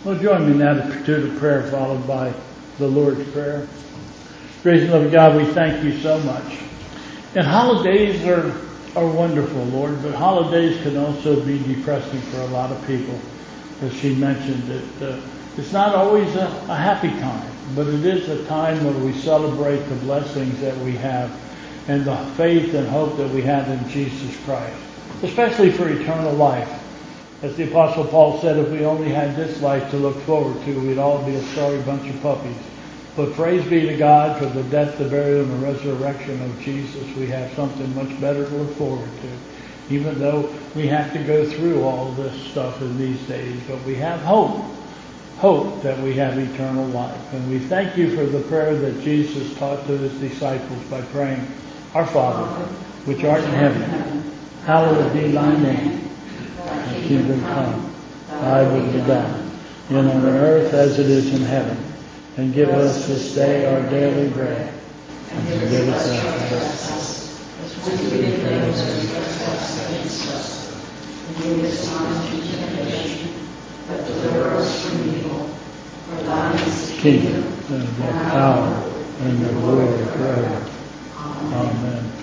Well, join me now to the prayer followed by the Lord's Prayer. Gracious and loving God, we thank you so much. And holidays are wonderful, Lord, but holidays can also be depressing for a lot of people. As she mentioned, it's not always a happy time, but it is a time where we celebrate the blessings that we have and the faith and hope that we have in Jesus Christ, especially for eternal life. As the Apostle Paul said, if we only had this life to look forward to, we'd all be a sorry bunch of puppies. But praise be to God for the death, the burial, and the resurrection of Jesus. We have something much better to look forward to, even though we have to go through all this stuff in these days. But we have hope that we have eternal life. And we thank you for the prayer that Jesus taught to his disciples by praying, Our Father, which art in heaven, hallowed be thy name. Thy kingdom come, thy will be done, and on earth as it is in heaven. And give us this day our daily bread, and forgive us our trespasses, as we forgive those who trespass against us. And lead us not into temptation, but deliver us from evil. For thine is the kingdom, and the power, and the glory forever. Amen.